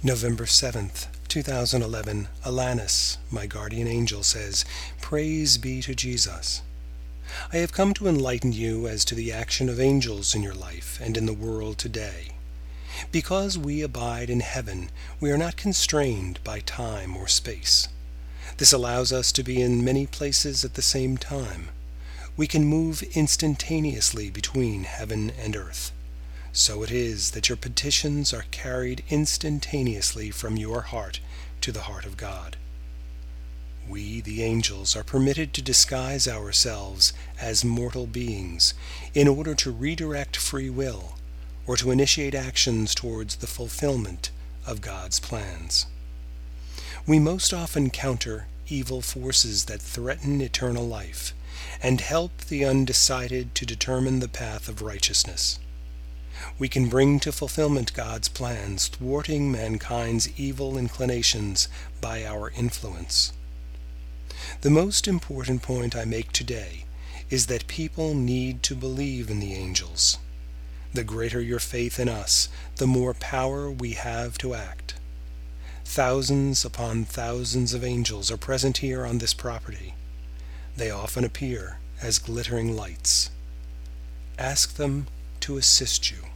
November 7th, 2011, Alanis, my guardian angel, says, "Praise be to Jesus. I have come to enlighten you as to the action of angels in your life and in the world today. Because we abide in heaven, we are not constrained by time or space. This allows us to be in many places at the same time. We can move instantaneously between heaven and earth. So it is that your petitions are carried instantaneously from your heart to the heart of God. We, the angels, are permitted to disguise ourselves as mortal beings in order to redirect free will or to initiate actions towards the fulfillment of God's plans. We most often counter evil forces that threaten eternal life and help the undecided to determine the path of righteousness. We can bring to fulfillment God's plans, thwarting mankind's evil inclinations by our influence. The most important point I make today is that people need to believe in the angels. The greater your faith in us, the more power we have to act. Thousands upon thousands of angels are present here on this property. They often appear as glittering lights. Ask them to assist you.